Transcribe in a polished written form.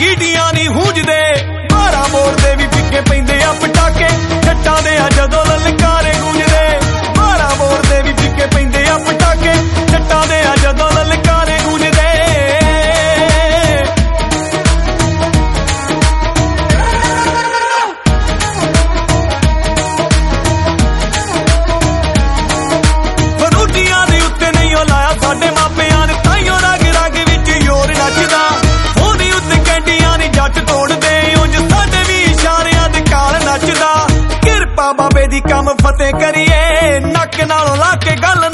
ਗੀਡੀਆਂ ਨੀ ਹੂੰਜਦੇ 12 ਮੋੜ ਦੇ ਵੀ ਪਿੱਕੇ ਪੈਂਦੇ ਆ ਪਟਾਕੇ ਜੱਟਾਂ ਦੇ ਆ ਜਦੋਂ ਲਲਕਾਰੇ ਗੂੰਜਦੇ 12 ਮੋੜ ਦੇ ਵੀ ਪਿੱਕੇ ਪੈਂਦੇ ਆ ਪਟਾਕੇ ਜੱਟਾਂ ਦੇ ਆ ਜਦੋਂ ਲਲਕਾਰੇ ਗੂੰਜਦੇ ਫਰੂਟੀਆਂ ਦੇ ਉੱਤੇ ਨਹੀਂ ਉਹ ਲਾਇਆ ਸਾਡੇ ਮਾਪਿਆਂ ਨੇ ਤਾਈਓ ਰਗ ਰਗ ਵਿੱਚ ਯੋਰ ਨੱਚਦਾ ਉਹਦੀ ਉੱਤੇ ਕੈਂਡੀਆਂ ਨੀ ਜੱਟ ਤੋੜਦੇ ਉਂਝ ਸਾਡੇ ਵੀ ਇਸ਼ਾਰਿਆਂ ਦੇ ਕਾਲ ਨੱਚਦਾ ਕਿਰਪਾ ਬਾਬੇ ਦੀ ਕੰਮ ਫਤਿਹ ਕਰੀਏ ਨੱਕ ਨਾਲੋਂ ਲਾ ਕੇ ਗੱਲ